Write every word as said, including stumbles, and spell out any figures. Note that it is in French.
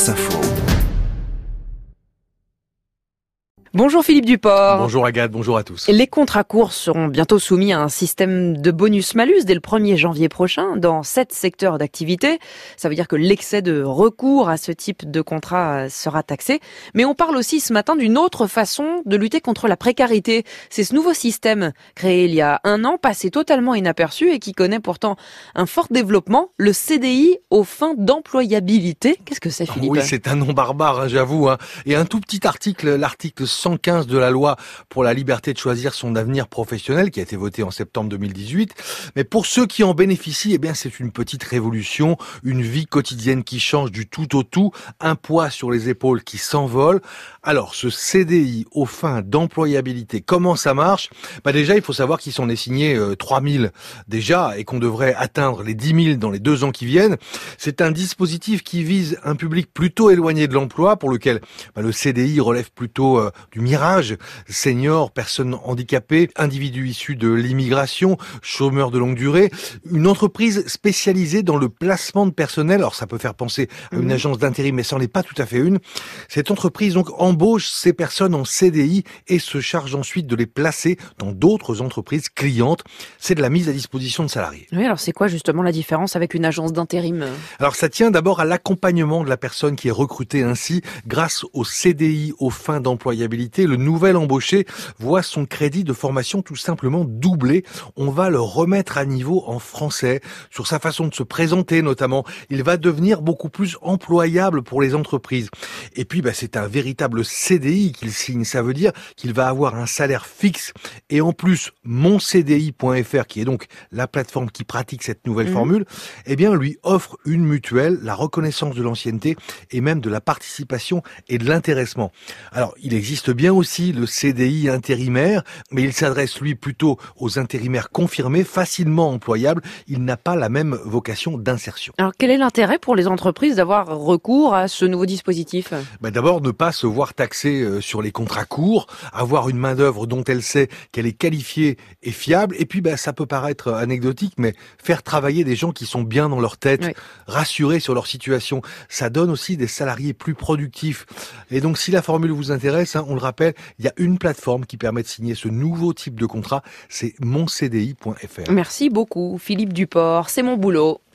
France Info. Bonjour Philippe Duport. Bonjour Agathe, bonjour à tous. Les contrats courts seront bientôt soumis à un système de bonus-malus dès le premier janvier prochain dans sept secteurs d'activité. Ça veut dire que l'excès de recours à ce type de contrat sera taxé. Mais on parle aussi ce matin d'une autre façon de lutter contre la précarité. C'est ce nouveau système créé il y a un an, passé totalement inaperçu et qui connaît pourtant un fort développement, le C D I aux fins d'employabilité. Qu'est-ce que c'est Philippe ? Oui, c'est un nom barbare, hein, j'avoue. Hein. Et un tout petit article, l'article cent quinze de la loi pour la liberté de choisir son avenir professionnel qui a été voté en septembre deux mille dix-huit. Mais pour ceux qui en bénéficient, eh bien c'est une petite révolution, une vie quotidienne qui change du tout au tout, un poids sur les épaules qui s'envole. Alors ce C D I aux fins d'employabilité, comment ça marche ? Bah déjà, il faut savoir qu'ils sont signés euh, trois mille déjà et qu'on devrait atteindre les dix mille dans les deux ans qui viennent. C'est un dispositif qui vise un public plutôt éloigné de l'emploi pour lequel bah, le C D I relève plutôt euh, du mirage, seniors, personnes handicapées, individus issus de l'immigration, chômeurs de longue durée, une entreprise spécialisée dans le placement de personnel. Alors ça peut faire penser à une mmh. agence d'intérim, mais ça n'en est pas tout à fait une. Cette entreprise donc embauche ces personnes en C D I et se charge ensuite de les placer dans d'autres entreprises clientes. C'est de la mise à disposition de salariés. Oui, alors c'est quoi justement la différence avec une agence d'intérim ? Alors ça tient d'abord à l'accompagnement de la personne qui est recrutée ainsi grâce au C D I aux fins d'employabilité. Le nouvel embauché voit son crédit de formation tout simplement doublé. On va le remettre à niveau en français, sur sa façon de se présenter notamment. Il va devenir beaucoup plus employable pour les entreprises. Et puis, bah, c'est un véritable C D I qu'il signe. Ça veut dire qu'il va avoir un salaire fixe. Et en plus, mon C D I point F R, qui est donc la plateforme qui pratique cette nouvelle mmh. formule, eh bien, lui offre une mutuelle, la reconnaissance de l'ancienneté et même de la participation et de l'intéressement. Alors, il existe bien aussi le C D I intérimaire, mais il s'adresse lui plutôt aux intérimaires confirmés, facilement employables. Il n'a pas la même vocation d'insertion. Alors quel est l'intérêt pour les entreprises d'avoir recours à ce nouveau dispositif ? Ben d'abord, ne pas se voir taxer sur les contrats courts, avoir une main-d'œuvre dont elle sait qu'elle est qualifiée et fiable. Et puis, ben, ça peut paraître anecdotique, mais faire travailler des gens qui sont bien dans leur tête, oui. rassurés sur leur situation, ça donne aussi des salariés plus productifs. Et donc, si la formule vous intéresse, hein, on le rappelle, il y a une plateforme qui permet de signer ce nouveau type de contrat, c'est mon C D I point F R. Merci beaucoup Philippe Duport, c'est mon boulot.